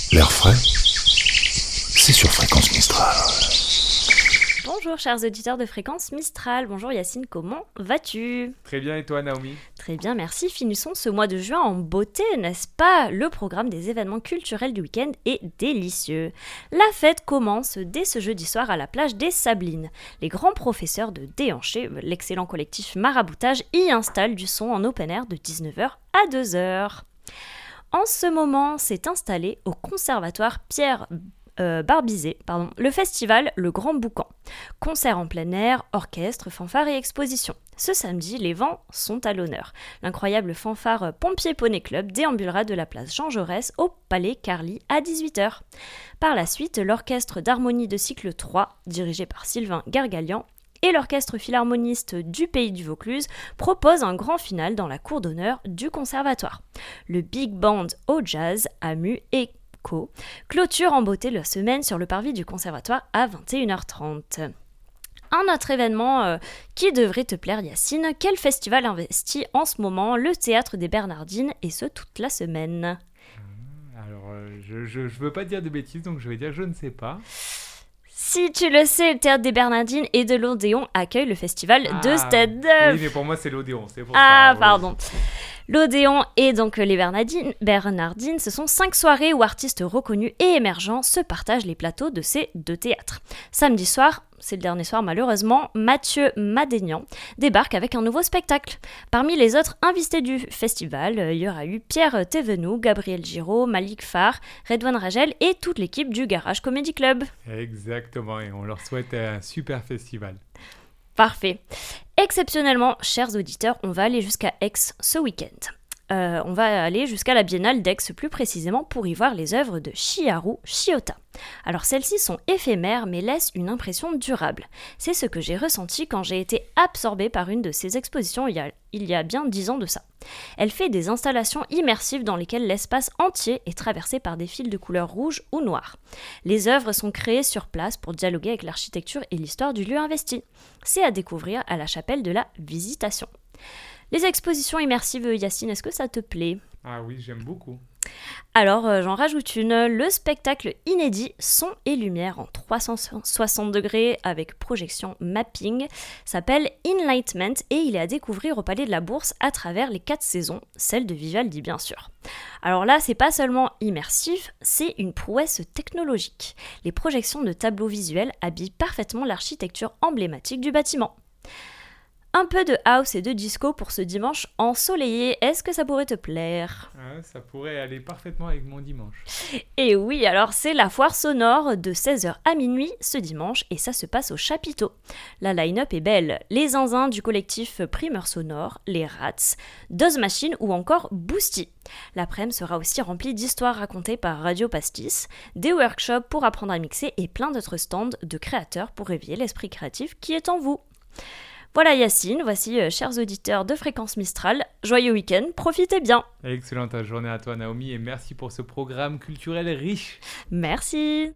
L'air frais, c'est sur Fréquence Mistral. Bonjour chers auditeurs de Fréquence Mistral, bonjour Yacine, comment vas-tu ? Très bien, et toi Naomi ? Très bien, merci. Finissons ce mois de juin en beauté, n'est-ce pas ? Le programme des événements culturels du week-end est délicieux. La fête commence dès ce jeudi soir à la plage des Sablines. Les grands professeurs de Déhanché, l'excellent collectif Maraboutage, y installent du son en open air de 19h à 2h. En ce moment, s'est installé au conservatoire Pierre Barbizet, le festival Le Grand Boucan. Concert en plein air, orchestre, fanfare et exposition. Ce samedi, les vents sont à l'honneur. L'incroyable fanfare Pompier Poney Club déambulera de la place Jean Jaurès au Palais Carly à 18h. Par la suite, l'orchestre d'harmonie de cycle 3, dirigé par Sylvain Gargalian, et l'orchestre philharmoniste du Pays du Vaucluse propose un grand final dans la cour d'honneur du conservatoire. Le Big Band au jazz, Amu et clôture en beauté la semaine sur le parvis du conservatoire à 21h30. Un autre événement qui devrait te plaire Yacine, quel festival investit en ce moment le Théâtre des Bernardines et ce toute la semaine ? Alors je veux pas dire de bêtises donc je vais dire je ne sais pas. Si tu le sais, le Théâtre des Bernardines et de l'Odéon accueille le festival de stand-up. Oui, mais pour moi c'est l'Odéon, c'est pour ça. Oui. Pardon. L'Odéon et donc les Bernardines, ce sont 5 soirées où artistes reconnus et émergents se partagent les plateaux de ces 2 théâtres. Samedi soir, c'est le dernier soir malheureusement, Mathieu Madénian débarque avec un nouveau spectacle. Parmi les autres invités du festival, il y aura eu Pierre Thévenoud, Gabriel Giraud, Malik Farr, Redouane Ragel et toute l'équipe du Garage Comedy Club. Exactement, et on leur souhaite un super festival. Parfait. Exceptionnellement, chers auditeurs, on va aller jusqu'à Aix ce week-end. On va aller jusqu'à la Biennale d'Aix plus précisément pour y voir les œuvres de Chiharu Shiota. Alors celles-ci sont éphémères mais laissent une impression durable. C'est ce que j'ai ressenti quand j'ai été absorbée par une de ces expositions il y a bien 10 ans de ça. Elle fait des installations immersives dans lesquelles l'espace entier est traversé par des fils de couleur rouge ou noire. Les œuvres sont créées sur place pour dialoguer avec l'architecture et l'histoire du lieu investi. C'est à découvrir à la chapelle de la Visitation. Les expositions immersives, Yacine, est-ce que ça te plaît ? Ah oui, j'aime beaucoup. Alors, j'en rajoute une, le spectacle inédit Son et Lumière en 360 degrés avec projection mapping s'appelle Enlightenment et il est à découvrir au Palais de la Bourse à travers les 4 saisons, celle de Vivaldi bien sûr. Alors là, c'est pas seulement immersif, c'est une prouesse technologique. Les projections de tableaux visuels habillent parfaitement l'architecture emblématique du bâtiment. Un peu de house et de disco pour ce dimanche ensoleillé, est-ce que ça pourrait te plaire ? Ça pourrait aller parfaitement avec mon dimanche. Et oui, alors c'est la foire sonore de 16h à minuit ce dimanche et ça se passe au chapiteau. La line-up est belle, les zinzins du collectif Primeur Sonore, les Rats, Doz Machine ou encore Boosty. L'après-midi sera aussi remplie d'histoires racontées par Radio Pastis, des workshops pour apprendre à mixer et plein d'autres stands de créateurs pour réveiller l'esprit créatif qui est en vous. Voilà Yacine, voici chers auditeurs de Fréquence Mistral, joyeux week-end, profitez bien. Excellente journée à toi Naomi et merci pour ce programme culturel riche. Merci.